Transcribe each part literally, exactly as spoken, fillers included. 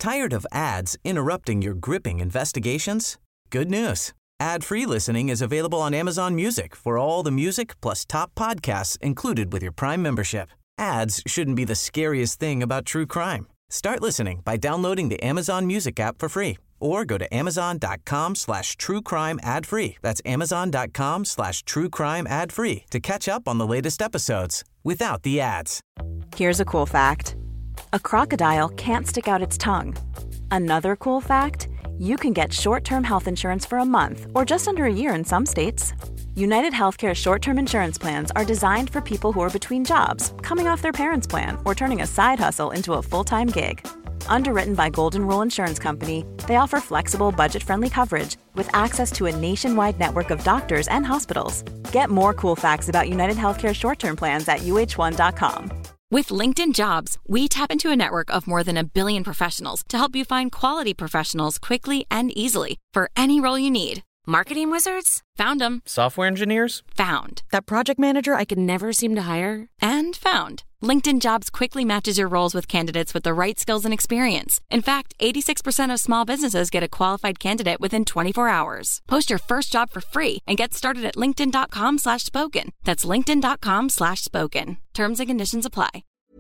Tired of ads interrupting your gripping investigations? Good news. Ad-free listening is available on Amazon Music for all the music plus top podcasts included with your Prime membership. Ads shouldn't be the scariest thing about true crime. Start listening by downloading the Amazon Music app for free or go to amazon.com slash true crime ad free. That's amazon.com slash true crime ad free to catch up on the latest episodes without the ads. Here's a cool fact. A crocodile can't stick out its tongue. Another cool fact, you can get short-term health insurance for a month or just under a year in some states. United Healthcare short-term insurance plans are designed for people who are between jobs, coming off their parents' plan, or turning a side hustle into a full-time gig. Underwritten by Golden Rule Insurance Company, they offer flexible, budget-friendly coverage with access to a nationwide network of doctors and hospitals. Get more cool facts about United Healthcare short-term plans at U H one dot com. With LinkedIn Jobs, we tap into a network of more than a billion professionals to help you find quality professionals quickly and easily for any role you need. Marketing wizards? Found them. Software engineers? Found. That project manager I could never seem to hire? And found. LinkedIn Jobs quickly matches your roles with candidates with the right skills and experience. In fact, eighty-six percent of small businesses get a qualified candidate within twenty-four hours. Post your first job for free and get started at linkedin.com slash spoken. That's linkedin.com slash spoken. Terms and conditions apply.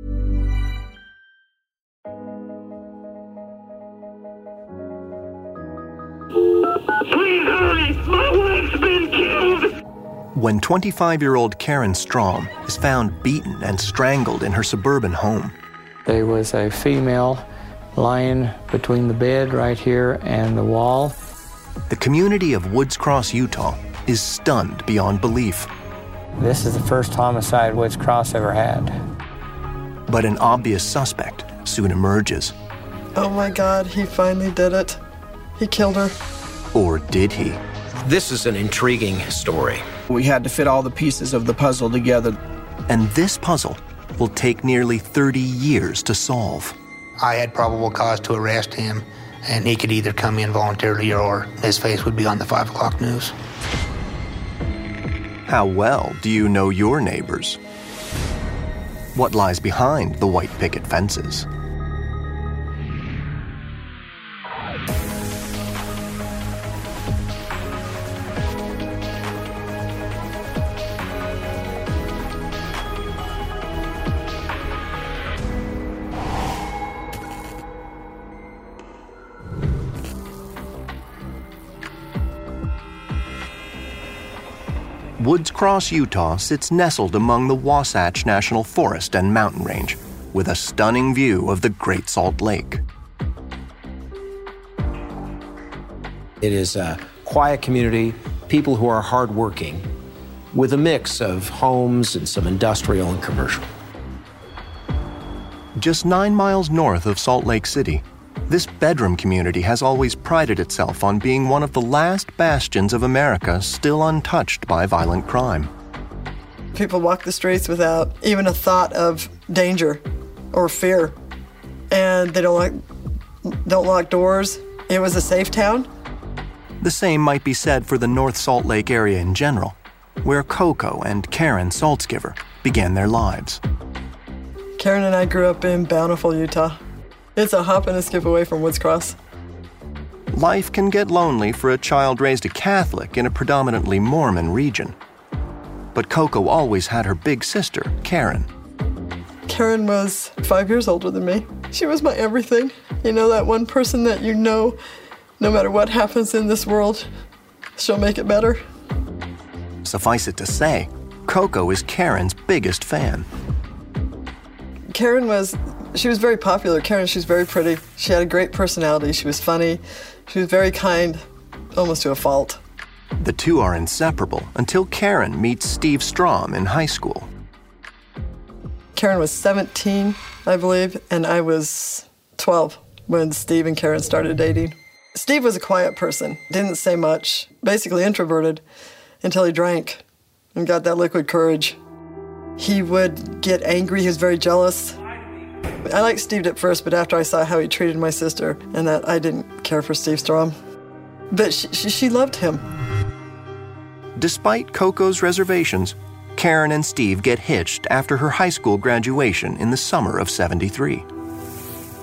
Please hurry! My wife's been killed! When twenty-five-year-old Karen Strom is found beaten and strangled in her suburban home, there was a female lying between the bed right here and the wall. The community of Woods Cross, Utah is stunned beyond belief. This is the first homicide Woods Cross ever had. But an obvious suspect soon emerges. Oh my God, he finally did it. He killed her. Or did he? This is an intriguing story. We had to fit all the pieces of the puzzle together. And this puzzle will take nearly thirty years to solve. I had probable cause to arrest him, and he could either come in voluntarily or his face would be on the five o'clock news. How well do you know your neighbors? What lies behind the white picket fences? Woods Cross, Utah sits nestled among the Wasatch National Forest and mountain range, with a stunning view of the Great Salt Lake. It is a quiet community, people who are hardworking, with a mix of homes and some industrial and commercial. Just nine miles north of Salt Lake City, this bedroom community has always prided itself on being one of the last bastions of America still untouched by violent crime. People walk the streets without even a thought of danger or fear. And they don't lock, don't lock doors. It was a safe town. The same might be said for the North Salt Lake area in general, where Coco and Karen Saltzgiver began their lives. Karen and I grew up in Bountiful, Utah. It's a hop and a skip away from Woods Cross. Life can get lonely for a child raised a Catholic in a predominantly Mormon region. But Coco always had her big sister, Karen. Karen was five years older than me. She was my everything. You know, that one person that you know, no matter what happens in this world, she'll make it better. Suffice it to say, Coco is Karen's biggest fan. Karen was, she was very popular. Karen, she's very pretty. She had a great personality. She was funny. She was very kind, almost to a fault. The two are inseparable until Karen meets Steve Strom in high school. Karen was seventeen, I believe, and I was twelve when Steve and Karen started dating. Steve was a quiet person, didn't say much, basically introverted until he drank and got that liquid courage. He would get angry, he was very jealous. I liked Steve at first, but after I saw how he treated my sister and that, I didn't care for Steve Strom. But she, she, she loved him. Despite Coco's reservations, Karen and Steve get hitched after her high school graduation in the summer of seventy-three.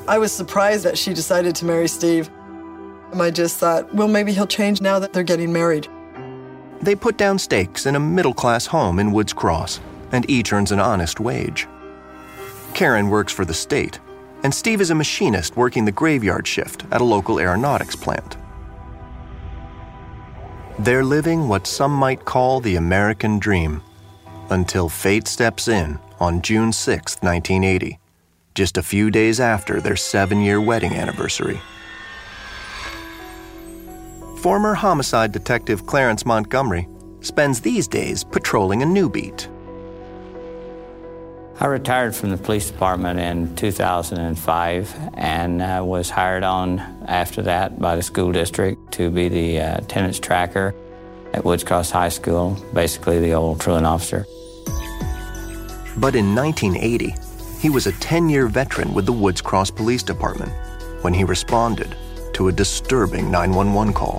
I was surprised that she decided to marry Steve. And I just thought, well, maybe he'll change now that they're getting married. They put down stakes in a middle-class home in Woods Cross, and each earns an honest wage. Karen works for the state, and Steve is a machinist working the graveyard shift at a local aeronautics plant. They're living what some might call the American dream, until fate steps in on June sixth, nineteen eighty, just a few days after their seven-year wedding anniversary. Former homicide detective Clarence Montgomery spends these days patrolling a new beat. I retired from the police department in two thousand five and uh, was hired on after that by the school district to be the uh, attendance tracker at Woods Cross High School, basically the old truant officer. But in nineteen eighty, he was a ten-year veteran with the Woods Cross Police Department when he responded to a disturbing nine one one call.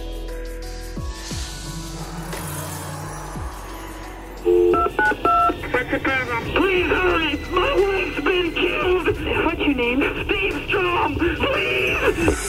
Please hurry! My wife's been killed! What's your name? Steve Strom! Please!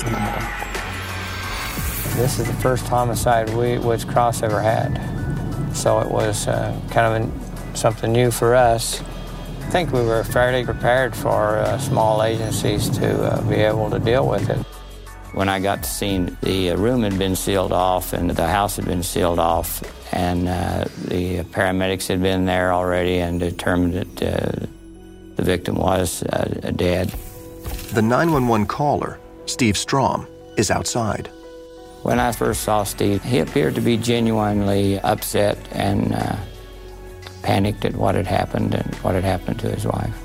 This is the first homicide we Woods Cross ever had. So it was uh, kind of an, something new for us. I think we were fairly prepared for uh, small agencies to uh, be able to deal with it. When I got to scene, the room had been sealed off and the house had been sealed off, and uh, the paramedics had been there already and determined that uh, the victim was uh, dead. The nine one one caller, Steve Strom, is outside. When I first saw Steve, he appeared to be genuinely upset and uh, panicked at what had happened and what had happened to his wife.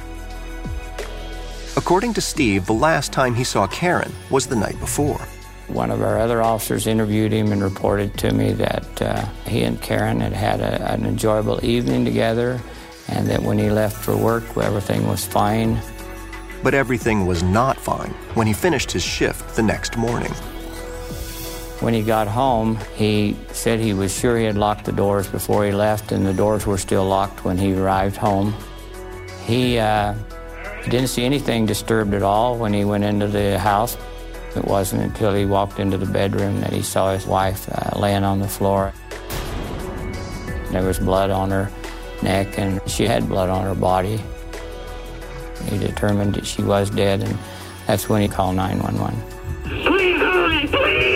According to Steve, the last time he saw Karen was the night before. One of our other officers interviewed him and reported to me that uh, he and Karen had had a, an enjoyable evening together, and that when he left for work, everything was fine. But everything was not fine when he finished his shift the next morning. When he got home, he said he was sure he had locked the doors before he left, and the doors were still locked when he arrived home. He uh, didn't see anything disturbed at all when he went into the house. It wasn't until he walked into the bedroom that he saw his wife uh, laying on the floor. There was blood on her neck, and she had blood on her body. He determined that she was dead, and that's when he called nine one one. Please hurry,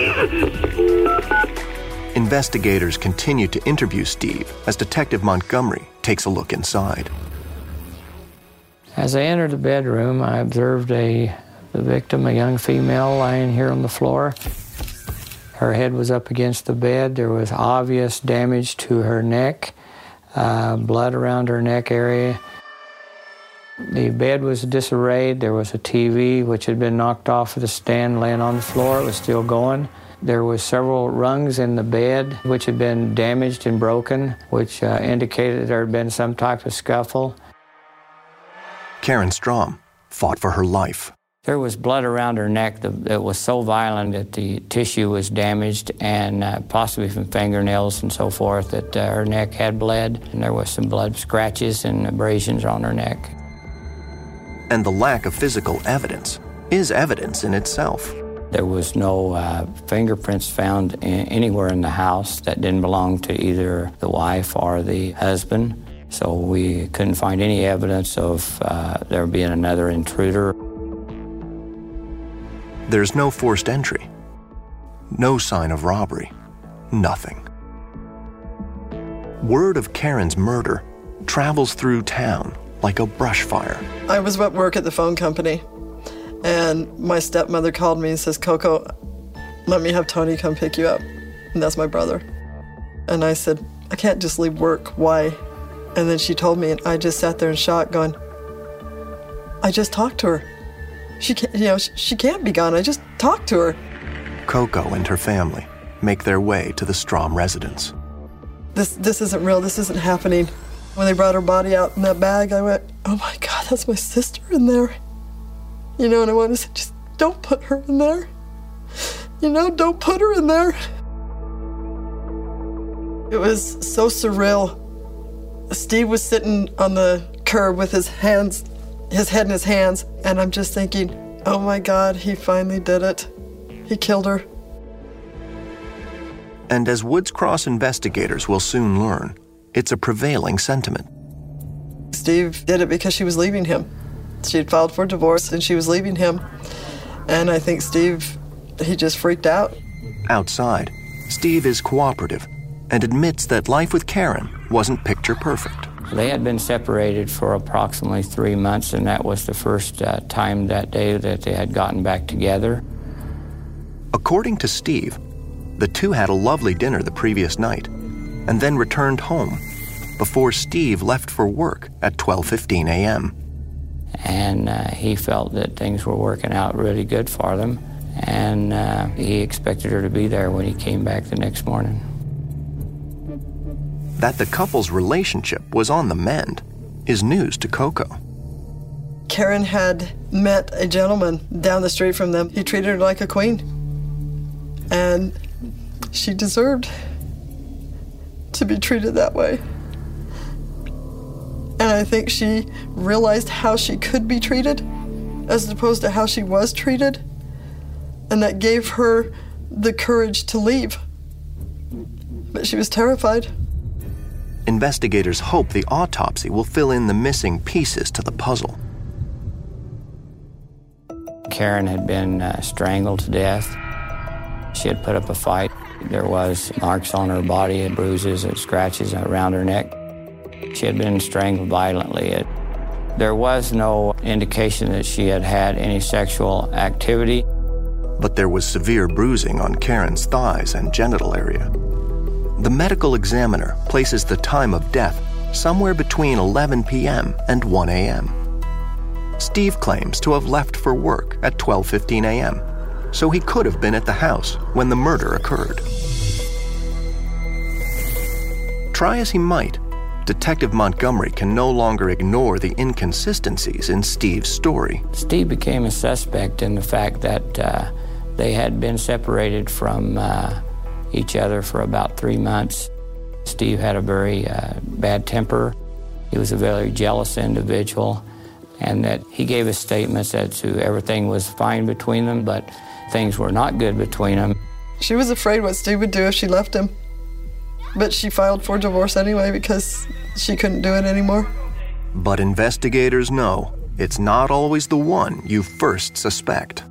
please! Investigators continue to interview Steve as Detective Montgomery takes a look inside. As I entered the bedroom, I observed a the victim, a young female, lying here on the floor. Her head was up against the bed. There was obvious damage to her neck, uh, blood around her neck area. The bed was disarrayed. There was a T V which had been knocked off of the stand laying on the floor. It was still going. There was several rungs in the bed which had been damaged and broken, which uh, indicated there had been some type of scuffle. Karen Strom fought for her life. There was blood around her neck that, that was so violent that the tissue was damaged, and uh, possibly from fingernails and so forth, that uh, her neck had bled, and there was some blood scratches and abrasions on her neck. And the lack of physical evidence is evidence in itself. There was no uh, fingerprints found in, anywhere in the house that didn't belong to either the wife or the husband, so we couldn't find any evidence of uh, there being another intruder. There's no forced entry, no sign of robbery, nothing. Word of Karen's murder travels through town like a brush fire. I was at work at the phone company, and my stepmother called me and says, "Coco, let me have Tony come pick you up." And that's my brother. And I said, "I can't just leave work. Why?" And then she told me, and I just sat there in shock going, I just talked to her. She can't, you know, she, she can't be gone. I just talked to her. Coco and her family make their way to the Strom residence. This this isn't real. This isn't happening. When they brought her body out in that bag, I went, oh my God, that's my sister in there. You know, and I wanted to say, just don't put her in there. You know, don't put her in there. It was so surreal. Steve was sitting on the curb with his hands his head in his hands, and I'm just thinking, oh my God, he finally did it. He killed her. And as Woods Cross investigators will soon learn, it's a prevailing sentiment. Steve did it because she was leaving him. She had filed for divorce and she was leaving him. And I think Steve, he just freaked out. Outside, Steve is cooperative and admits that life with Karen wasn't picture perfect. They had been separated for approximately three months, and that was the first uh, time that day that they had gotten back together. According to Steve, the two had a lovely dinner the previous night and then returned home before Steve left for work at twelve fifteen a.m. And uh, he felt that things were working out really good for them, and uh, he expected her to be there when he came back the next morning. That the couple's relationship was on the mend is news to Coco. Karen had met a gentleman down the street from them. He treated her like a queen. And she deserved to be treated that way. And I think she realized how she could be treated as opposed to how she was treated. And that gave her the courage to leave. But she was terrified. Investigators hope the autopsy will fill in the missing pieces to the puzzle. Karen had been uh, strangled to death. She had put up a fight. There was marks on her body and bruises and scratches around her neck. She had been strangled violently. It, there was no indication that she had had any sexual activity. But there was severe bruising on Karen's thighs and genital area. The medical examiner places the time of death somewhere between eleven p.m. and one a.m. Steve claims to have left for work at twelve fifteen a.m., so he could have been at the house when the murder occurred. Try as he might, Detective Montgomery can no longer ignore the inconsistencies in Steve's story. Steve became a suspect in the fact that uh, they had been separated from uh, each other for about three months. Steve had a very uh, bad temper. He was a very jealous individual, and that he gave us statements as to everything was fine between them, but things were not good between them. She was afraid what Steve would do if she left him. But she filed for divorce anyway because she couldn't do it anymore. But investigators know it's not always the one you first suspect.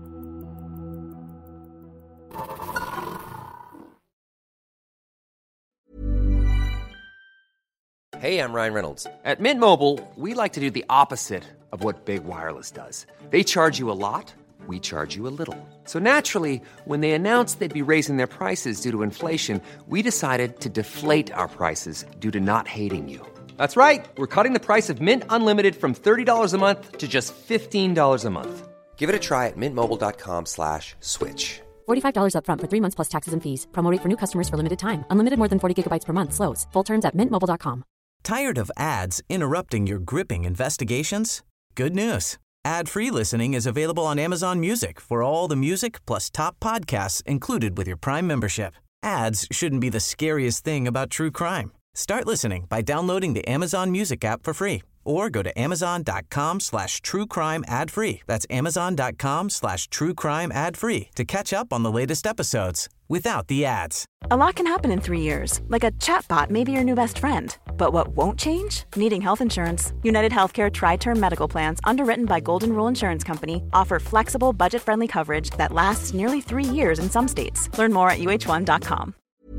Hey, I'm Ryan Reynolds. At Mint Mobile, we like to do the opposite of what Big Wireless does. They charge you a lot, we charge you a little. So naturally, when they announced they'd be raising their prices due to inflation, we decided to deflate our prices due to not hating you. That's right. We're cutting the price of Mint Unlimited from thirty dollars a month to just fifteen dollars a month. Give it a try at mintmobile.com slash switch. forty-five dollars up front for three months plus taxes and fees. Promo rate for new customers for limited time. Unlimited more than forty gigabytes per month slows. Full terms at mint mobile dot com. Tired of ads interrupting your gripping investigations? Good news. Ad-free listening is available on Amazon Music for all the music plus top podcasts included with your Prime membership. Ads shouldn't be the scariest thing about true crime. Start listening by downloading the Amazon Music app for free or go to amazon.com slash true crime ad free. That's amazon.com slash true crime ad free to catch up on the latest episodes without the ads. A lot can happen in three years, like a chatbot may be your new best friend. But what won't change? Needing health insurance. United Healthcare Tri-Term Medical Plans, underwritten by Golden Rule Insurance Company, offer flexible, budget-friendly coverage that lasts nearly three years in some states. Learn more at U H one dot com.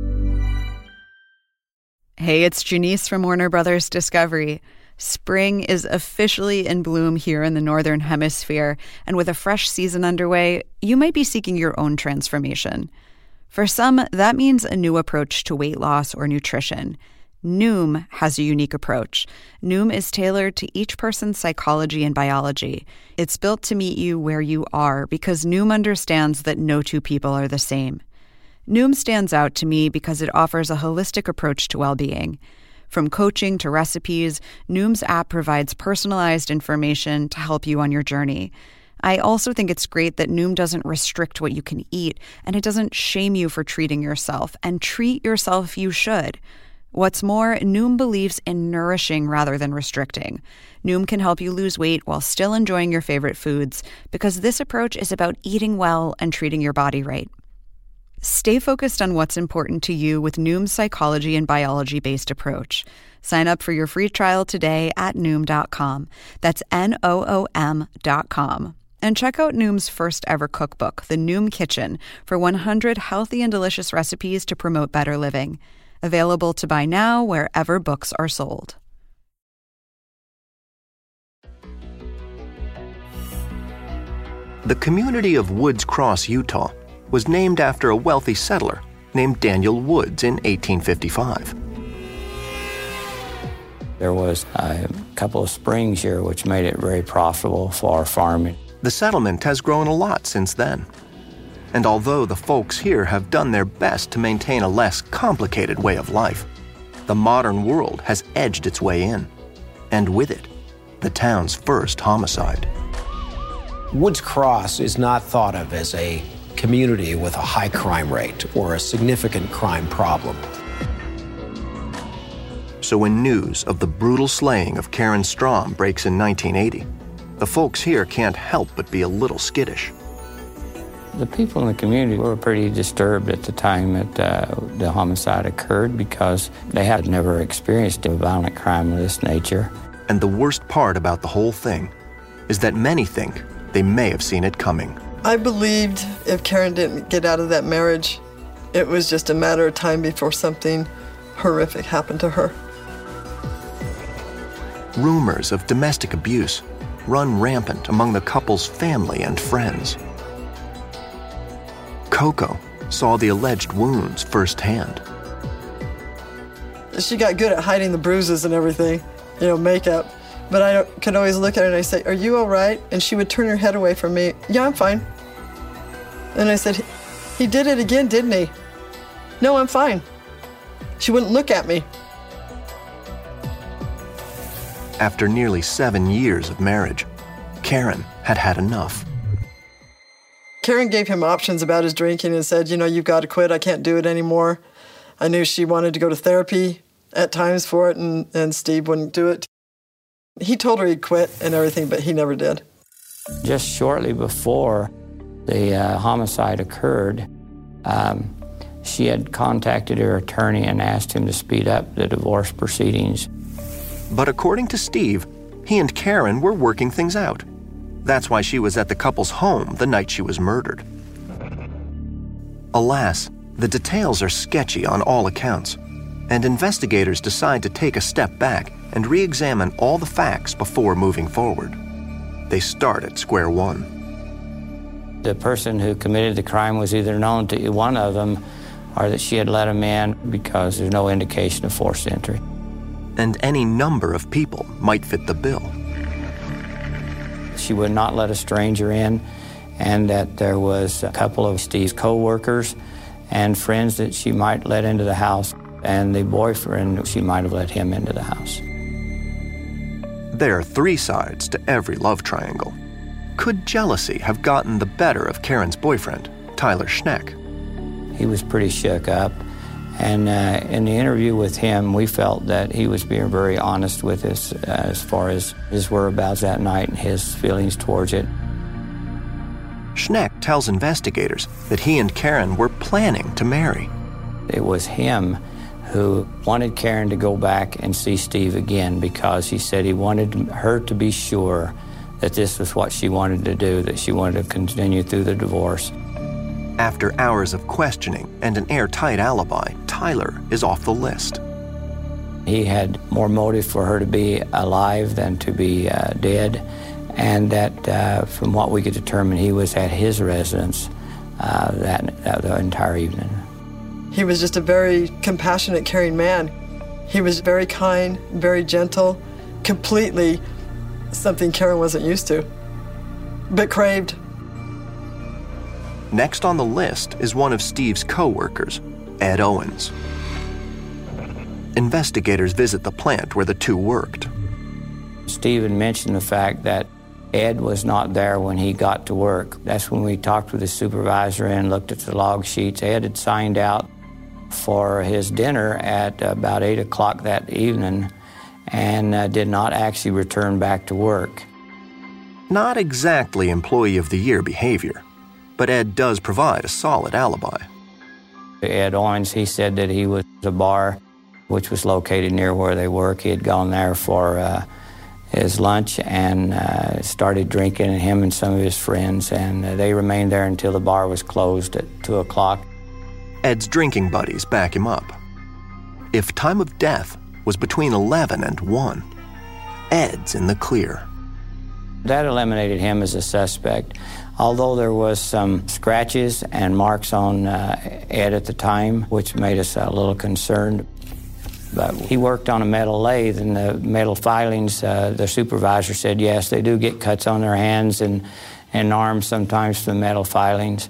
Hey, it's Janice from Warner Brothers Discovery. Spring is officially in bloom here in the Northern Hemisphere, and with a fresh season underway, you might be seeking your own transformation. For some, that means a new approach to weight loss or nutrition. Noom has a unique approach. Noom is tailored to each person's psychology and biology. It's built to meet you where you are because Noom understands that no two people are the same. Noom stands out to me because it offers a holistic approach to well-being. From coaching to recipes, Noom's app provides personalized information to help you on your journey. I also think it's great that Noom doesn't restrict what you can eat, and it doesn't shame you for treating yourself, and treat yourself you should. What's more, Noom believes in nourishing rather than restricting. Noom can help you lose weight while still enjoying your favorite foods, because this approach is about eating well and treating your body right. Stay focused on what's important to you with Noom's psychology and biology-based approach. Sign up for your free trial today at Noom dot com. That's N O O M dot com. And check out Noom's first ever cookbook, The Noom Kitchen, for one hundred healthy and delicious recipes to promote better living. Available to buy now wherever books are sold. The community of Woods Cross, Utah, was named after a wealthy settler named Daniel Woods in eighteen fifty-five. There was a couple of springs here which made it very profitable for farming. The settlement has grown a lot since then. And although the folks here have done their best to maintain a less complicated way of life, the modern world has edged its way in. And with it, the town's first homicide. Woods Cross is not thought of as a community with a high crime rate or a significant crime problem. So when news of the brutal slaying of Karen Strom breaks in nineteen eighty, the folks here can't help but be a little skittish. The people in the community were pretty disturbed at the time that uh, the homicide occurred because they had never experienced a violent crime of this nature. And the worst part about the whole thing is that many think they may have seen it coming. I believed if Karen didn't get out of that marriage, it was just a matter of time before something horrific happened to her. Rumors of domestic abuse run rampant among the couple's family and friends. Coco saw the alleged wounds firsthand. She got good at hiding the bruises and everything, you know, makeup. But I could always look at her and I say, "Are you all right?" And she would turn her head away from me. "Yeah, I'm fine." And I said, "He did it again, didn't he?" "No, I'm fine." She wouldn't look at me. After nearly seven years of marriage, Karen had had enough. Karen gave him options about his drinking and said, "You know, you've got to quit. I can't do it anymore." I knew she wanted to go to therapy at times for it, and, and Steve wouldn't do it. He told her he'd quit and everything, but he never did. Just shortly before the uh, homicide occurred, um, she had contacted her attorney and asked him to speed up the divorce proceedings. But according to Steve, he and Karen were working things out. That's why she was at the couple's home the night she was murdered. Alas, the details are sketchy on all accounts, and investigators decide to take a step back and re-examine all the facts before moving forward. They start at square one. The person who committed the crime was either known to one of them or that she had let him in because there's no indication of forced entry. And any number of people might fit the bill. She would not let a stranger in, and that there was a couple of Steve's co-workers and friends that she might let into the house, and the boyfriend, she might have let him into the house. There are three sides to every love triangle. Could jealousy have gotten the better of Karen's boyfriend, Tyler Schneck? He was pretty shook up, and uh, in the interview with him, we felt that he was being very honest with us uh, as far as his whereabouts that night and his feelings towards it. Schneck tells investigators that he and Karen were planning to marry. It was him who wanted Karen to go back and see Steve again because he said he wanted her to be sure that this was what she wanted to do, that she wanted to continue through the divorce. After hours of questioning and an airtight alibi, Tyler is off the list. He had more motive for her to be alive than to be uh, dead, and that uh, from what we could determine, he was at his residence uh, that, that the entire evening. He was just a very compassionate, caring man. He was very kind, very gentle, completely something Karen wasn't used to, but craved. Next on the list is one of Steve's co-workers, Ed Owens. Investigators visit the plant where the two worked. Steve had mentioned the fact that Ed was not there when he got to work. That's when we talked with the supervisor and looked at the log sheets. Ed had signed out for his dinner at about eight o'clock that evening and uh, did not actually return back to work. Not exactly Employee of the Year behavior, but Ed does provide a solid alibi. Ed Owens, he said that he was at a bar which was located near where they work. He had gone there for uh, his lunch and uh, started drinking, him and some of his friends, and uh, they remained there until the bar was closed at two o'clock. Ed's drinking buddies back him up. If time of death was between eleven and one, Ed's in the clear. That eliminated him as a suspect, although there was some scratches and marks on uh, Ed at the time, which made us a little concerned. But he worked on a metal lathe, and the metal filings, uh, the supervisor said, yes, they do get cuts on their hands and, and arms sometimes from the metal filings.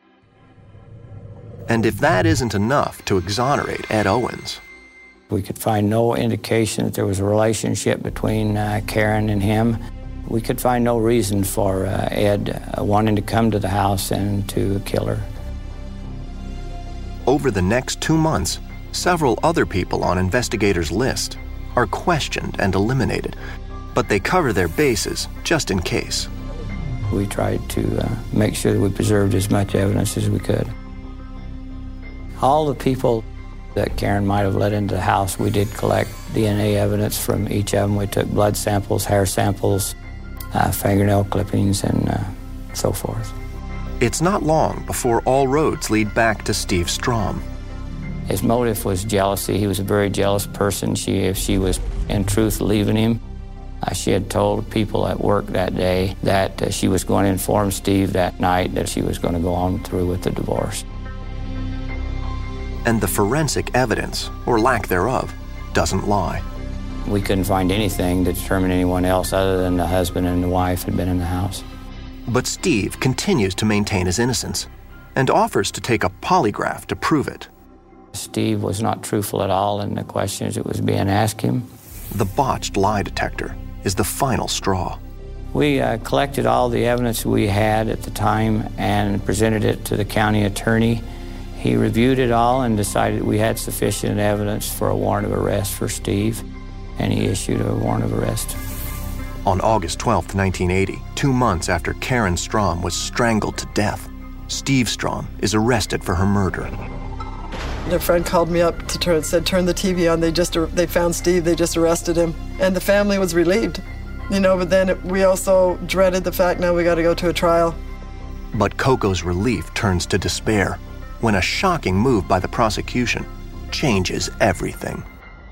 And if that isn't enough to exonerate Ed Owens, we could find no indication that there was a relationship between uh, Karen and him. We could find no reason for uh, Ed uh, wanting to come to the house and to kill her. Over the next two months, several other people on investigators' list are questioned and eliminated, but they cover their bases just in case. We tried to uh, make sure that we preserved as much evidence as we could. All the people that Karen might have let into the house, we did collect D N A evidence from each of them. We took blood samples, hair samples, uh, fingernail clippings, and uh, so forth. It's not long before all roads lead back to Steve Strom. His motive was jealousy. He was a very jealous person. She, if she was, in truth, leaving him, uh, she had told people at work that day that uh, she was going to inform Steve that night that she was going to go on through with the divorce. And the forensic evidence, or lack thereof, doesn't lie. We couldn't find anything to determine anyone else other than the husband and the wife had been in the house. But Steve continues to maintain his innocence and offers to take a polygraph to prove it. Steve was not truthful at all in the questions that was being asked him. The botched lie detector is the final straw. We uh, collected all the evidence we had at the time and presented it to the county attorney. He reviewed it all and decided we had sufficient evidence for a warrant of arrest for Steve, and he issued a warrant of arrest. On August twelfth, nineteen eighty, two months after Karen Strom was strangled to death, Steve Strom is arrested for her murder. A friend called me up to turn, said, turn the T V on. They just they found Steve. They just arrested him. And the family was relieved. You know, but then it, we also dreaded the fact now we got to go to a trial. But Coco's relief turns to despair when a shocking move by the prosecution changes everything.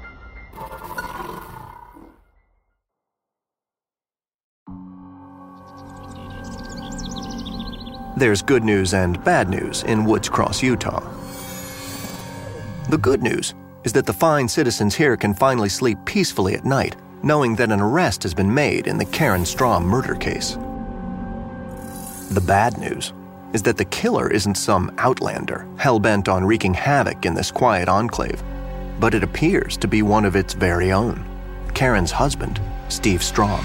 There's good news and bad news in Woods Cross, Utah. The good news is that the fine citizens here can finally sleep peacefully at night, knowing that an arrest has been made in the Karen Strom murder case. The bad news is that the killer isn't some outlander hell-bent on wreaking havoc in this quiet enclave, but it appears to be one of its very own, Karen's husband, Steve Strom.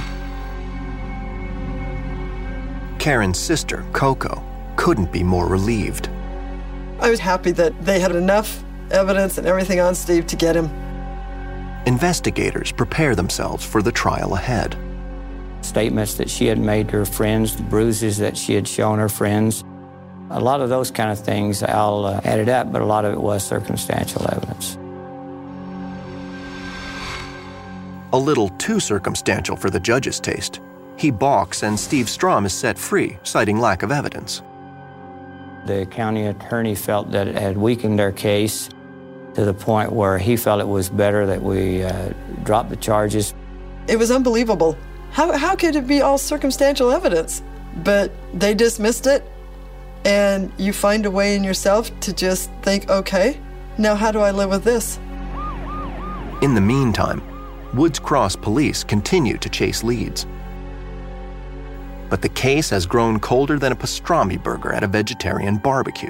Karen's sister, Coco, couldn't be more relieved. I was happy that they had enough evidence and everything on Steve to get him. Investigators prepare themselves for the trial ahead. Statements that she had made to her friends, the bruises that she had shown her friends, a lot of those kind of things all uh, added up, but a lot of it was circumstantial evidence. A little too circumstantial for the judge's taste. He balks and Steve Strom is set free, citing lack of evidence. The county attorney felt that it had weakened their case to the point where he felt it was better that we uh, drop the charges. It was unbelievable. How, how could it be all circumstantial evidence? But they dismissed it, and you find a way in yourself to just think, okay, now how do I live with this? In the meantime, Woods Cross police continue to chase leads. But the case has grown colder than a pastrami burger at a vegetarian barbecue.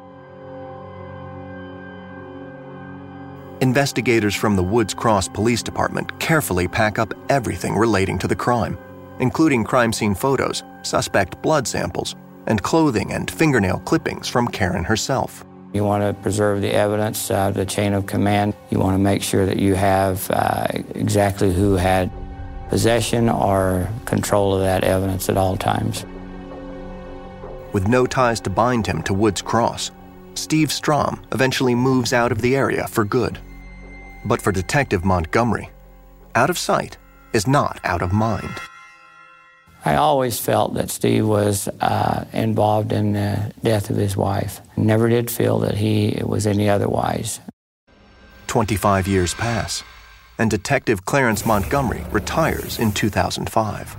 Investigators from the Woods Cross Police Department carefully pack up everything relating to the crime, including crime scene photos, suspect blood samples, and clothing and fingernail clippings from Karen herself. You want to preserve the evidence, uh, the chain of command. You want to make sure that you have uh, exactly who had possession or control of that evidence at all times. With no ties to bind him to Woods Cross, Steve Strom eventually moves out of the area for good. But for Detective Montgomery, out of sight is not out of mind. I always felt that Steve was uh, involved in the death of his wife. Never did feel that he was any otherwise. twenty-five years pass, and Detective Clarence Montgomery retires in two thousand five.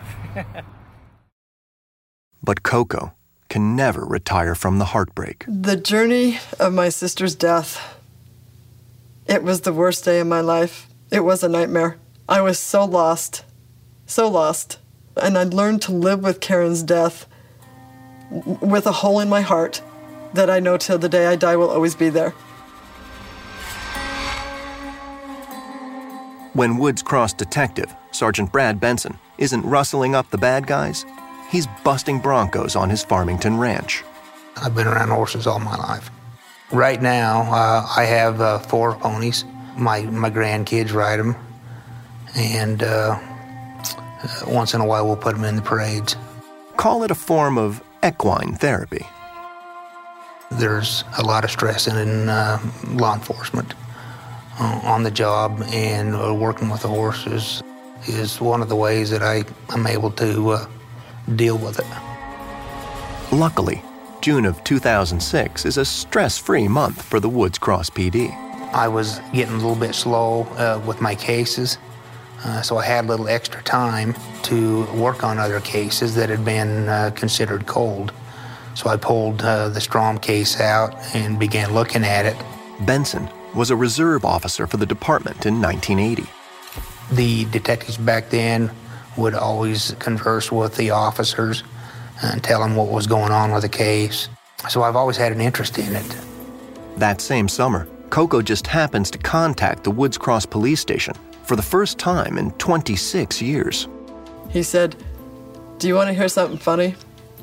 But Coco can never retire from the heartbreak. The journey of my sister's death, it was the worst day of my life. It was a nightmare. I was so lost, so lost. And I learned to live with Karen's death with a hole in my heart that I know till the day I die will always be there. When Woods Cross detective, Sergeant Brad Benson, isn't rustling up the bad guys, he's busting broncos on his Farmington ranch. I've been around horses all my life. Right now, uh, I have uh, four ponies. My, my grandkids ride them. And uh, once in a while, we'll put them in the parades. Call it a form of equine therapy. There's a lot of stress in uh, law enforcement uh, on the job, and uh, working with the horses is one of the ways that I am able to uh, deal with it. Luckily, June of two thousand six is a stress-free month for the Woods Cross P D. I was getting a little bit slow uh, with my cases, uh, so I had a little extra time to work on other cases that had been uh, considered cold. So I pulled uh, the Strom case out and began looking at it. Benson was a reserve officer for the department in nineteen eighty. The detectives back then would always converse with the officers and tell them what was going on with the case. So I've always had an interest in it. That same summer, Coco just happens to contact the Woods Cross police station for the first time in twenty-six years. He said, "Do you want to hear something funny?"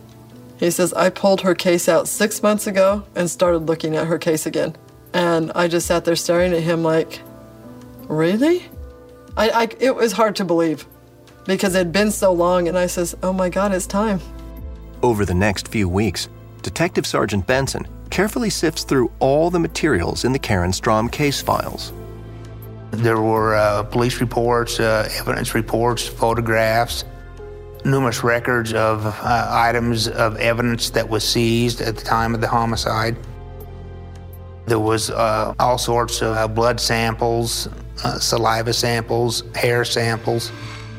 He says, "I pulled her case out six months ago and started looking at her case again." And I just sat there staring at him like, really? I, I, it was hard to believe because it had been so long, and I says, oh my God, it's time. Over the next few weeks, Detective Sergeant Benson carefully sifts through all the materials in the Karen Strom case files. There were uh, police reports, uh, evidence reports, photographs, numerous records of uh, items of evidence that was seized at the time of the homicide. There was uh, all sorts of uh, blood samples, uh, saliva samples, hair samples.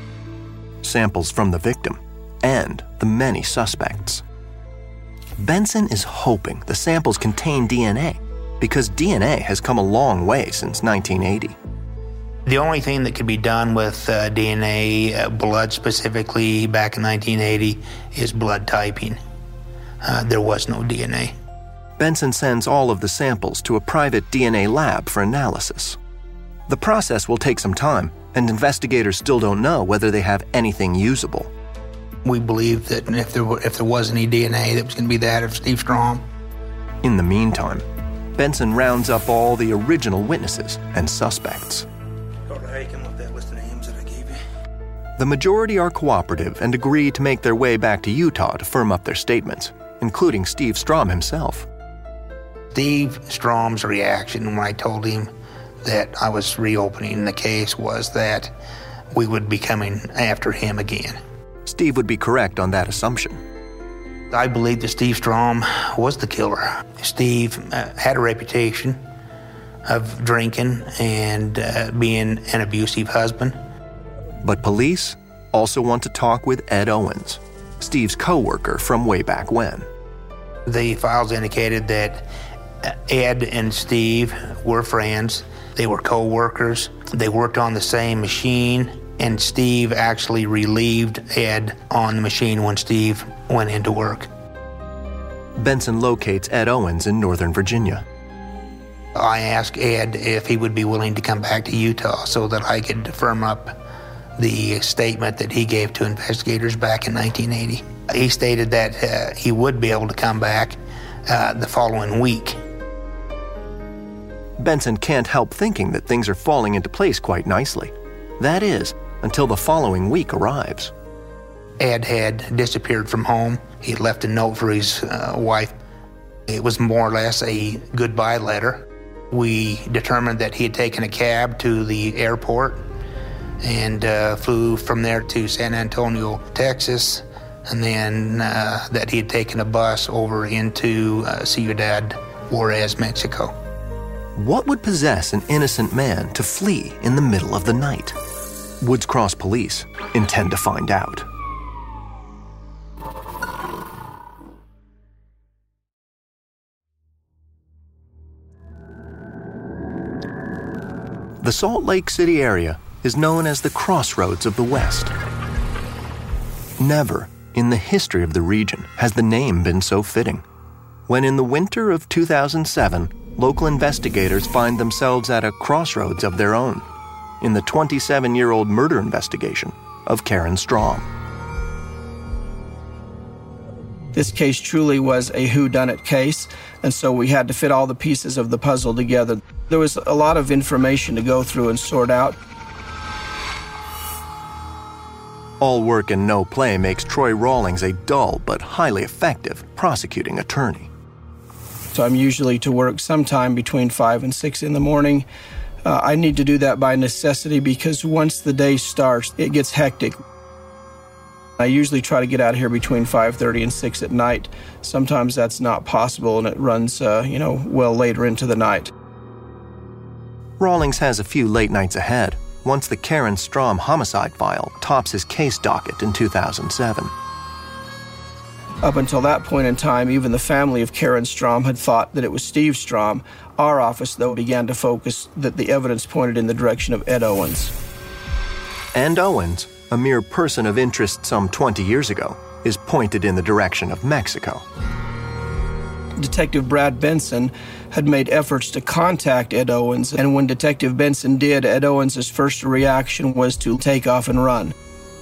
Samples from the victim and the many suspects. Benson is hoping the samples contain D N A because D N A has come a long way since nineteen eighty. The only thing that could be done with uh, D N A, uh, blood specifically, back in nineteen eighty, is blood typing. Uh, there was no D N A. Benson sends all of the samples to a private D N A lab for analysis. The process will take some time, and investigators still don't know whether they have anything usable. We believe that if there, were, if there was any D N A, that was going to be that of Steve Strom. In the meantime, Benson rounds up all the original witnesses and suspects. The majority are cooperative and agree to make their way back to Utah to firm up their statements, including Steve Strom himself. Steve Strom's reaction when I told him that I was reopening the case was that we would be coming after him again. Steve would be correct on that assumption. I believe that Steve Strom was the killer. Steve uh, had a reputation of drinking and uh, being an abusive husband. But police also want to talk with Ed Owens, Steve's co-worker from way back when. The files indicated that Ed and Steve were friends. They were co-workers. They worked on the same machine, and Steve actually relieved Ed on the machine when Steve went into work. Benson locates Ed Owens in Northern Virginia. I asked Ed if he would be willing to come back to Utah so that I could firm up the statement that he gave to investigators back in nineteen eighty. He stated that uh, he would be able to come back uh, the following week. Benson can't help thinking that things are falling into place quite nicely. That is, until the following week arrives. Ed had disappeared from home. He had left a note for his uh, wife. It was more or less a goodbye letter. We determined that he had taken a cab to the airport and uh, flew from there to San Antonio, Texas, and then uh, that he had taken a bus over into uh, Ciudad Juarez, Mexico. What would possess an innocent man to flee in the middle of the night? Woods Cross police intend to find out. The Salt Lake City area is known as the Crossroads of the West. Never in the history of the region has the name been so fitting. When in the winter of two thousand seven, local investigators find themselves at a crossroads of their own in the twenty-seven-year-old murder investigation of Karen Strom. This case truly was a whodunit case, and so we had to fit all the pieces of the puzzle together. There was a lot of information to go through and sort out. All work and no play makes Troy Rawlings a dull but highly effective prosecuting attorney. So I'm usually to work sometime between five and six in the morning. Uh, I need to do that by necessity because once the day starts, it gets hectic. I usually try to get out of here between five thirty and six at night. Sometimes that's not possible, and it runs, uh, you know, well later into the night. Rawlings has a few late nights ahead once the Karen Strom homicide file tops his case docket in two thousand seven. Up until that point in time, even the family of Karen Strom had thought that it was Steve Strom. Our office, though, began to focus that the evidence pointed in the direction of Ed Owens. And Owens, a mere person of interest some twenty years ago, is pointed in the direction of Mexico. Detective Brad Benson had made efforts to contact Ed Owens, and when Detective Benson did, Ed Owens' first reaction was to take off and run.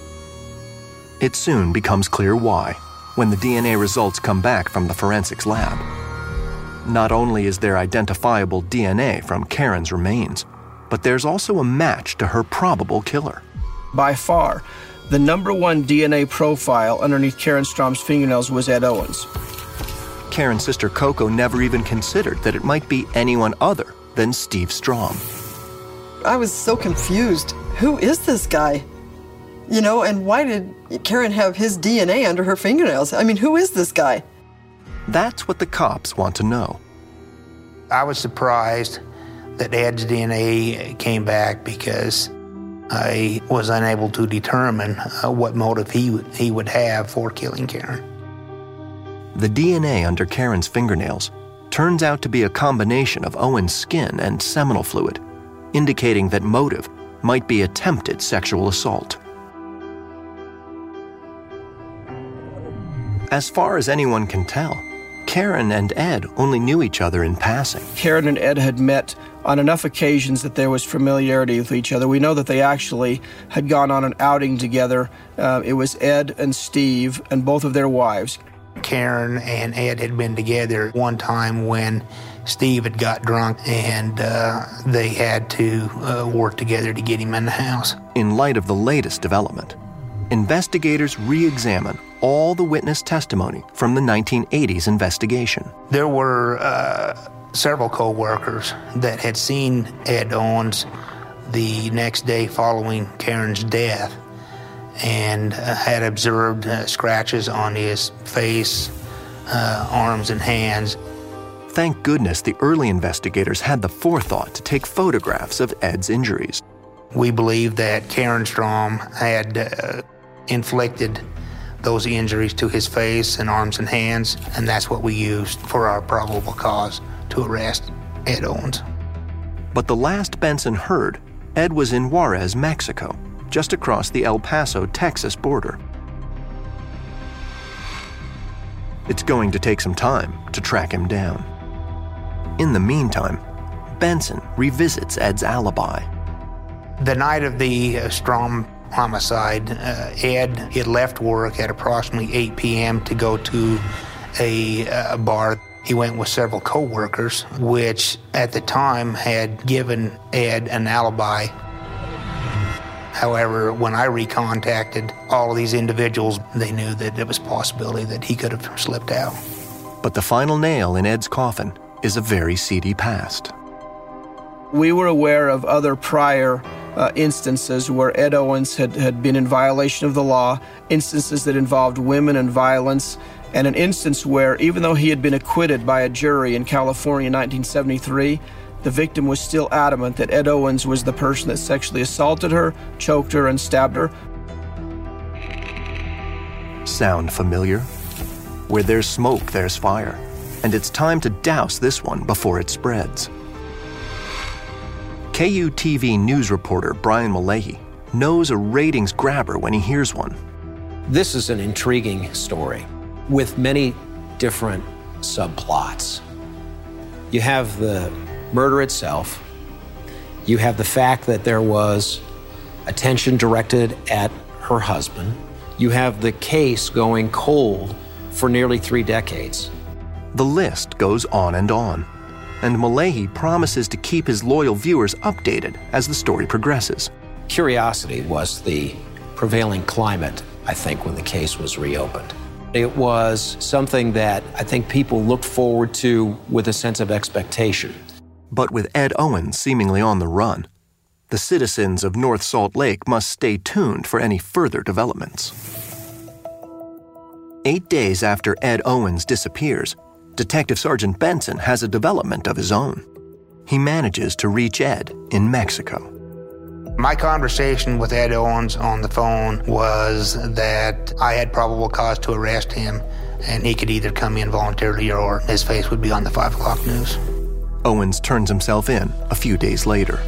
It soon becomes clear why when the D N A results come back from the forensics lab. Not only is there identifiable D N A from Karen's remains, but there's also a match to her probable killer. By far, the number one D N A profile underneath Karen Strom's fingernails was Ed Owens. Karen's sister Coco never even considered that it might be anyone other than Steve Strom. I was so confused. Who is this guy? You know, and why did Karen have his D N A under her fingernails? I mean, who is this guy? That's what the cops want to know. I was surprised that Ed's D N A came back because I was unable to determine uh, what motive he, he would have for killing Karen. The D N A under Karen's fingernails turns out to be a combination of Owen's skin and seminal fluid, indicating that motive might be attempted sexual assault. As far as anyone can tell, Karen and Ed only knew each other in passing. Karen and Ed had met on enough occasions that there was familiarity with each other. We know that they actually had gone on an outing together. Uh, it was Ed and Steve and both of their wives. Karen and Ed had been together one time when Steve had got drunk and uh, they had to uh, work together to get him in the house. In light of the latest development, investigators re-examine all the witness testimony from the nineteen eighties investigation. There were uh, several co-workers that had seen Ed Owens the next day following Karen's death and uh, had observed uh, scratches on his face, uh, arms, and hands. Thank goodness the early investigators had the forethought to take photographs of Ed's injuries. We believe that Karen Strom had uh, inflicted those injuries to his face and arms and hands, and that's what we used for our probable cause to arrest Ed Owens. But the last Benson heard, Ed was in Juarez, Mexico, just across the El Paso, Texas border. It's going to take some time to track him down. In the meantime, Benson revisits Ed's alibi. The night of the uh, Strom homicide, uh, Ed had left work at approximately eight p.m. to go to a, a bar. He went with several co-workers, which at the time had given Ed an alibi. However, when I recontacted all of these individuals, they knew that it was a possibility that he could have slipped out. But the final nail in Ed's coffin is a very seedy past. We were aware of other prior uh, instances where Ed Owens had, had been in violation of the law, instances that involved women and violence, and an instance where, even though he had been acquitted by a jury in California in nineteen seventy-three, the victim was still adamant that Ed Owens was the person that sexually assaulted her, choked her, and stabbed her. Sound familiar? Where there's smoke, there's fire. And it's time to douse this one before it spreads. K U T V news reporter Brian Mullally knows a ratings grabber when he hears one. This is an intriguing story with many different subplots. You have the murder itself. You have the fact that there was attention directed at her husband. You have the case going cold for nearly three decades. The list goes on and on, and Mullally promises to keep his loyal viewers updated as the story progresses. Curiosity was the prevailing climate, I think, when the case was reopened. It was something that I think people looked forward to with a sense of expectation. But with Ed Owens seemingly on the run, the citizens of North Salt Lake must stay tuned for any further developments. Eight days after Ed Owens disappears, Detective Sergeant Benson has a development of his own. He manages to reach Ed in Mexico. My conversation with Ed Owens on the phone was that I had probable cause to arrest him, and he could either come in voluntarily or his face would be on the five o'clock news. Owens turns himself in a few days later.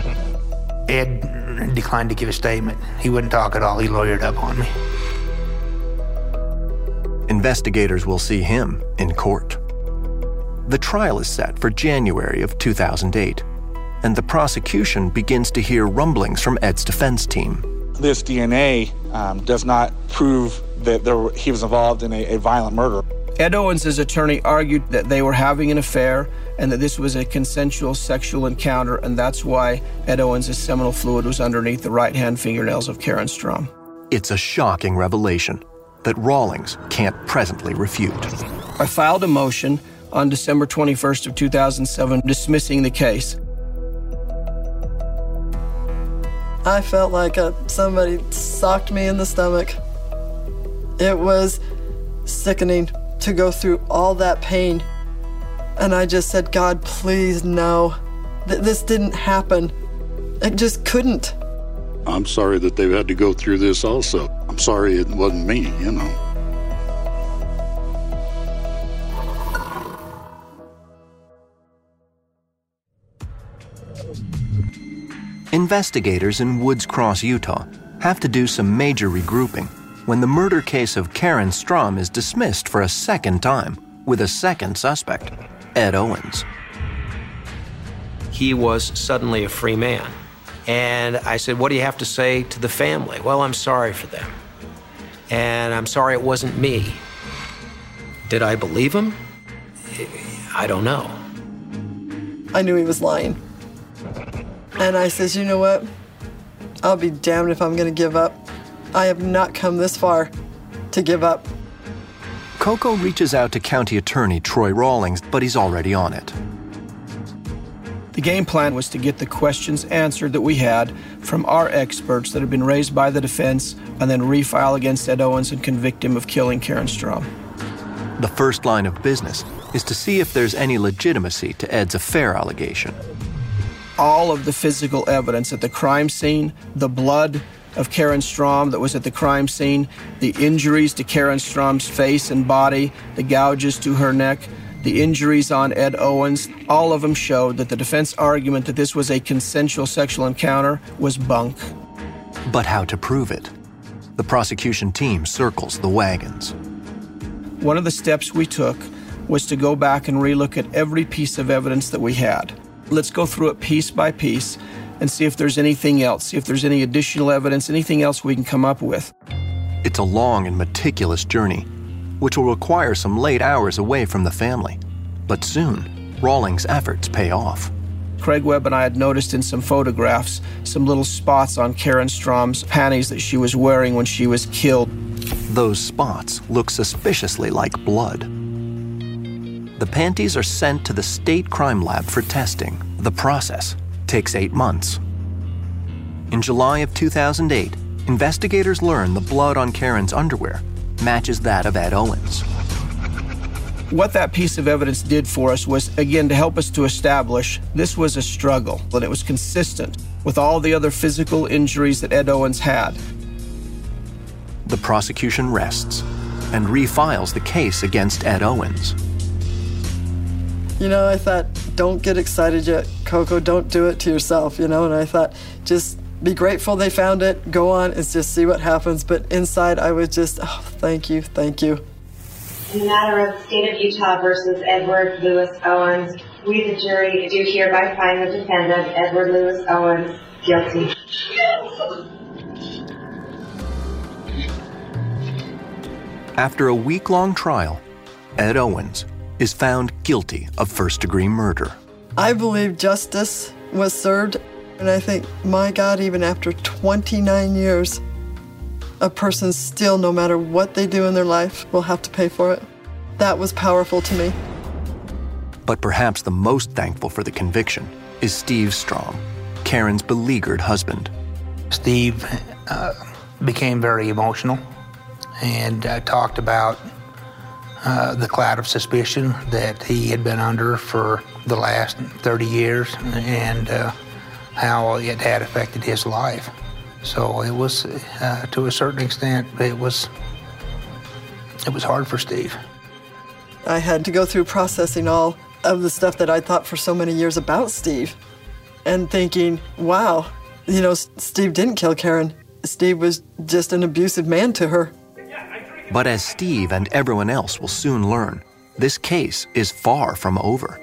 Ed declined to give a statement. He wouldn't talk at all. He lawyered up on me. Investigators will see him in court. The trial is set for January of two thousand eight, and the prosecution begins to hear rumblings from Ed's defense team. This D N A um, does not prove that there were, he was involved in a, a violent murder. Ed Owens' attorney argued that they were having an affair and that this was a consensual sexual encounter, and that's why Ed Owens' seminal fluid was underneath the right-hand fingernails of Karen Strom. It's a shocking revelation that Rawlings can't presently refute. I filed a motion on December twenty-first of two thousand seven dismissing the case. I felt like a, somebody socked me in the stomach. It was sickening to go through all that pain. And I just said, God, please, no. Th- this didn't happen. It just couldn't. I'm sorry that they've had to go through this also. I'm sorry it wasn't me, you know. Investigators in Woods Cross, Utah, have to do some major regrouping when the murder case of Karen Strom is dismissed for a second time with a second suspect, Ed Owens. He was suddenly a free man. And I said, what do you have to say to the family? Well, I'm sorry for them. And I'm sorry it wasn't me. Did I believe him? I don't know. I knew he was lying. And I says, you know what? I'll be damned if I'm going to give up. I have not come this far to give up. Coco reaches out to County Attorney Troy Rawlings, but he's already on it. The game plan was to get the questions answered that we had from our experts that had been raised by the defense and then refile against Ed Owens and convict him of killing Karen Strom. The first line of business is to see if there's any legitimacy to Ed's affair allegation. All of the physical evidence at the crime scene, the blood of Karen Strom that was at the crime scene, the injuries to Karen Strom's face and body, the gouges to her neck, the injuries on Ed Owens, all of them showed that the defense argument that this was a consensual sexual encounter was bunk. But how to prove it? The prosecution team circles the wagons. One of the steps we took was to go back and relook at every piece of evidence that we had. Let's go through it piece by piece and see if there's anything else, see if there's any additional evidence, anything else we can come up with. It's a long and meticulous journey, which will require some late hours away from the family But soon, Rawlings' efforts pay off. Craig Webb and I had noticed in some photographs some little spots on Karen Strom's panties that she was wearing when she was killed. Those spots look suspiciously like blood. The panties are sent to the state crime lab for testing. The process takes eight months. In July of two thousand eight, investigators learn the blood on Karen's underwear matches that of Ed Owens. What that piece of evidence did for us was, again, to help us to establish this was a struggle, and it was consistent with all the other physical injuries that Ed Owens had. The prosecution rests and refiles the case against Ed Owens. You know, I thought, don't get excited yet, Coco, don't do it to yourself, you know, and I thought, just be grateful they found it, go on and just see what happens. But inside, I was just, oh, thank you, thank you. In the matter of State of Utah versus Edward Lewis Owens, we, the jury, do hereby find the defendant, Edward Lewis Owens, guilty. After a week-long trial, Ed Owens is found guilty of first-degree murder. I believe justice was served, and I think, my God, even after twenty-nine years, a person still, no matter what they do in their life, will have to pay for it. That was powerful to me. But perhaps the most thankful for the conviction is Steve Strom, Karen's beleaguered husband. Steve uh, became very emotional and uh, talked about uh, the cloud of suspicion that he had been under for the last thirty years and uh, how it had affected his life. So it was, uh, to a certain extent, it was, it was hard for Steve. I had to go through processing all of the stuff that I thought for so many years about Steve and thinking, wow, you know, Steve didn't kill Karen. Steve was just an abusive man to her. But as Steve and everyone else will soon learn, this case is far from over.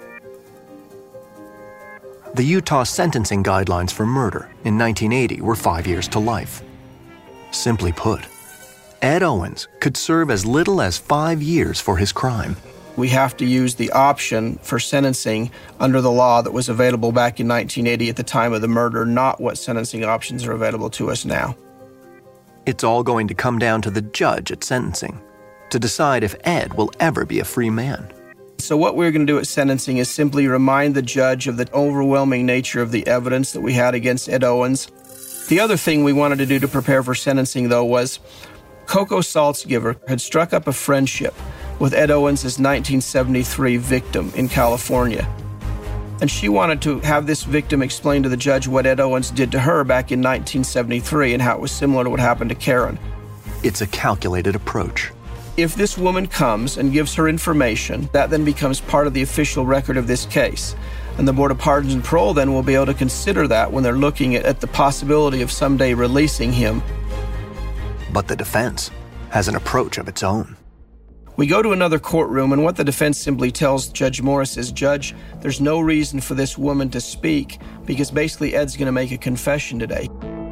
The Utah sentencing guidelines for murder in nineteen eighty were five years to life. Simply put, Ed Owens could serve as little as five years for his crime. We have to use the option for sentencing under the law that was available back in nineteen eighty at the time of the murder, not what sentencing options are available to us now. It's all going to come down to the judge at sentencing to decide if Ed will ever be a free man. So what we're going to do at sentencing is simply remind the judge of the overwhelming nature of the evidence that we had against Ed Owens. The other thing we wanted to do to prepare for sentencing, though, was Coco Saltzgiver had struck up a friendship with Ed Owens' nineteen seventy-three victim in California. And she wanted to have this victim explain to the judge what Ed Owens did to her back in nineteen seventy-three and how it was similar to what happened to Karen. It's a calculated approach. If this woman comes and gives her information, that then becomes part of the official record of this case. And the Board of Pardons and Parole then will be able to consider that when they're looking at, at the possibility of someday releasing him. But the defense has an approach of its own. We go to another courtroom, and what the defense simply tells Judge Morris is, Judge, there's no reason for this woman to speak because basically Ed's going to make a confession today.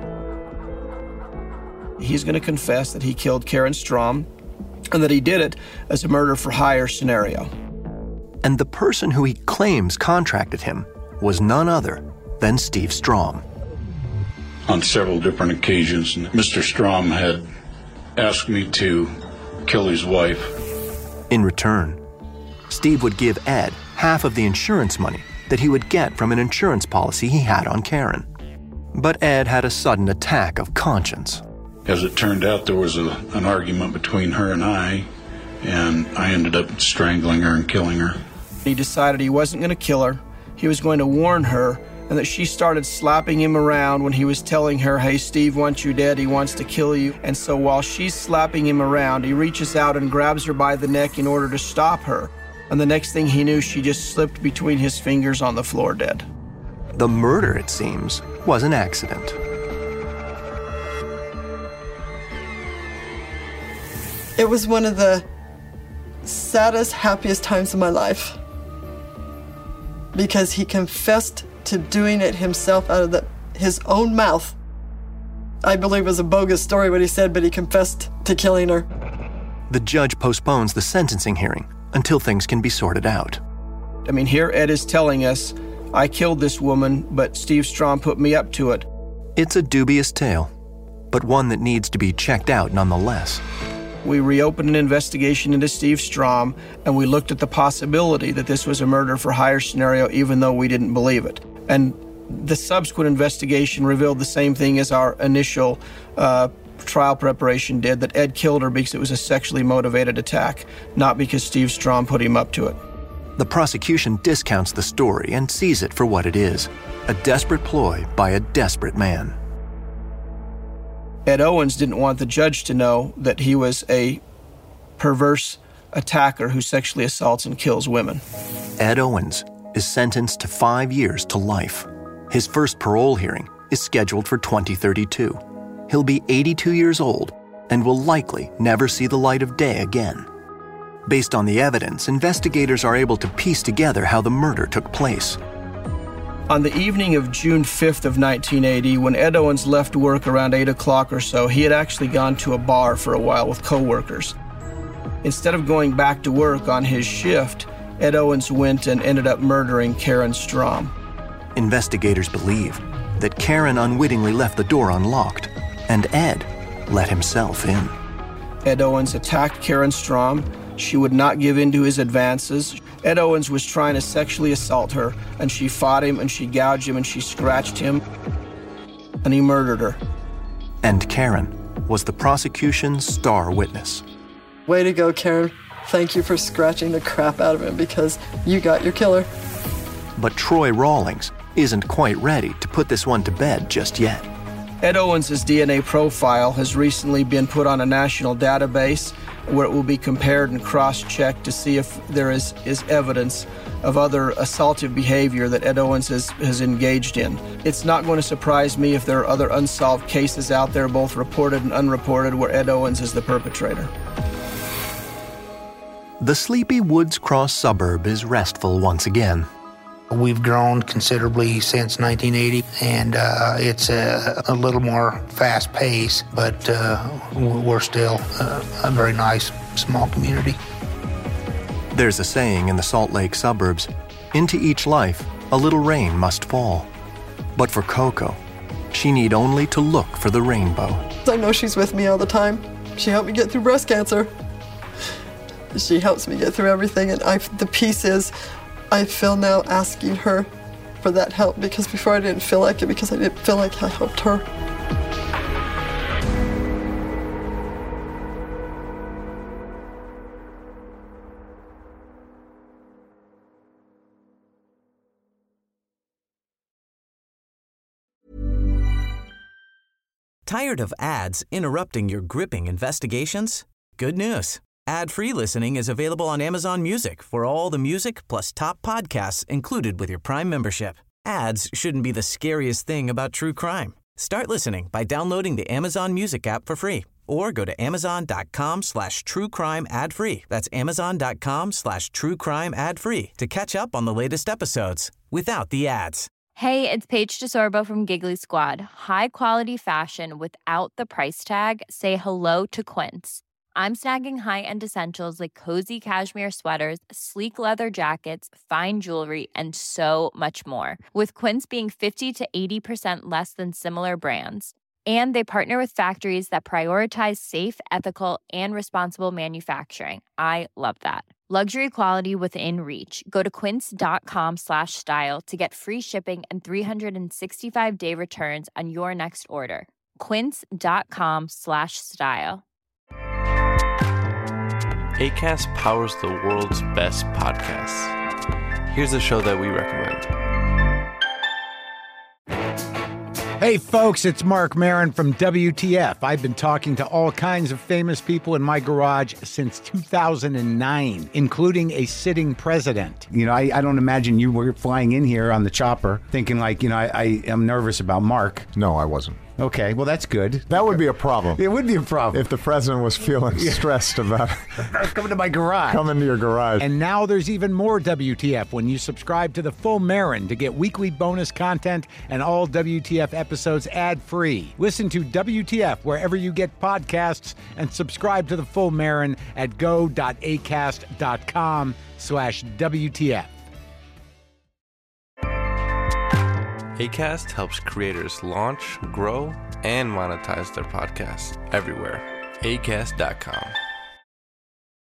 He's going to confess that he killed Karen Strom and that he did it as a murder for hire scenario. And the person who he claims contracted him was none other than Steve Strom. On several different occasions, Mister Strom had asked me to kill his wife. In return, Steve would give Ed half of the insurance money that he would get from an insurance policy he had on Karen. But Ed had a sudden attack of conscience. As it turned out, there was a, an argument between her and I, and I ended up strangling her and killing her. He decided he wasn't going to kill her. He was going to warn her, and that she started slapping him around when he was telling her, hey, Steve wants you dead, he wants to kill you. And so while she's slapping him around, he reaches out and grabs her by the neck in order to stop her. And the next thing he knew, she just slipped between his fingers on the floor dead. The murder, it seems, was an accident. It was one of the saddest, happiest times of my life because he confessed to doing it himself out of the, his own mouth. I believe it was a bogus story what he said, but he confessed to killing her. The judge postpones the sentencing hearing until things can be sorted out. I mean, here Ed is telling us, I killed this woman, but Steve Strom put me up to it. It's a dubious tale, but one that needs to be checked out nonetheless. We reopened an investigation into Steve Strom, and we looked at the possibility that this was a murder for hire scenario, even though we didn't believe it. And the subsequent investigation revealed the same thing as our initial uh, trial preparation did, that Ed killed her because it was a sexually motivated attack, not because Steve Strom put him up to it. The prosecution discounts the story and sees it for what it is, a desperate ploy by a desperate man. Ed Owens didn't want the judge to know that he was a perverse attacker who sexually assaults and kills women. Ed Owens is sentenced to five years to life. His first parole hearing is scheduled for twenty thirty-two. He'll be eighty-two years old and will likely never see the light of day again. Based on the evidence, investigators are able to piece together how the murder took place. On the evening of June fifth of nineteen eighty, when Ed Owens left work around eight o'clock or so, he had actually gone to a bar for a while with co-workers. Instead of going back to work on his shift, Ed Owens went and ended up murdering Karen Strom. Investigators believe that Karen unwittingly left the door unlocked, and Ed let himself in. Ed Owens attacked Karen Strom. She would not give in to his advances. Ed Owens was trying to sexually assault her, and she fought him, and she gouged him, and she scratched him, and he murdered her. And Karen was the prosecution's star witness. Way to go, Karen. Thank you for scratching the crap out of him because you got your killer. But Troy Rawlings isn't quite ready to put this one to bed just yet. Ed Owens' D N A profile has recently been put on a national database where it will be compared and cross-checked to see if there is, is evidence of other assaultive behavior that Ed Owens has, has engaged in. It's not going to surprise me if there are other unsolved cases out there, both reported and unreported, where Ed Owens is the perpetrator. The sleepy Woods Cross suburb is restful once again. We've grown considerably since nineteen eighty, and uh, it's a, a little more fast-paced, but uh, we're still uh, a very nice, small community. There's a saying in the Salt Lake suburbs, into each life, a little rain must fall. But for Coco, she need only to look for the rainbow. I know she's with me all the time. She helped me get through breast cancer. She helps me get through everything, and I, the piece is, I feel now asking her for that help, because before I didn't feel like it, because I didn't feel like I helped her. Tired of ads interrupting your gripping investigations? Good news. Ad-free listening is available on Amazon Music for all the music plus top podcasts included with your Prime membership. Ads shouldn't be the scariest thing about true crime. Start listening by downloading the Amazon Music app for free or go to amazon.com slash true crime ad free. That's amazon.com slash true crime ad free to catch up on the latest episodes without the ads. Hey, it's Paige DeSorbo from Giggly Squad. High quality fashion without the price tag. Say hello to Quince. I'm snagging high-end essentials like cozy cashmere sweaters, sleek leather jackets, fine jewelry, and so much more. With Quince being fifty to eighty percent less than similar brands. And they partner with factories that prioritize safe, ethical, and responsible manufacturing. I love that. Luxury quality within reach. Go to quince.com slash style to get free shipping and three sixty-five day returns on your next order. Quince.com slash style. Acast powers the world's best podcasts. Here's a show that we recommend. Hey folks, it's Mark Maron from W T F. I've been talking to all kinds of famous people in my garage since two thousand nine, including a sitting president. You know, I, I don't imagine you were flying in here on the chopper thinking like, you know, I, I am nervous about Mark. No, I wasn't. Okay, well, that's good. That would be a problem. It would be a problem. If the president was feeling Yeah. stressed about coming to my garage. coming to your garage. And now there's even more W T F when you subscribe to the Full Marin to get weekly bonus content and all W T F episodes ad-free. Listen to W T F wherever you get podcasts and subscribe to the Full Marin at go.acast.com slash WTF. Acast helps creators launch, grow, and monetize their podcasts everywhere. acast dot com.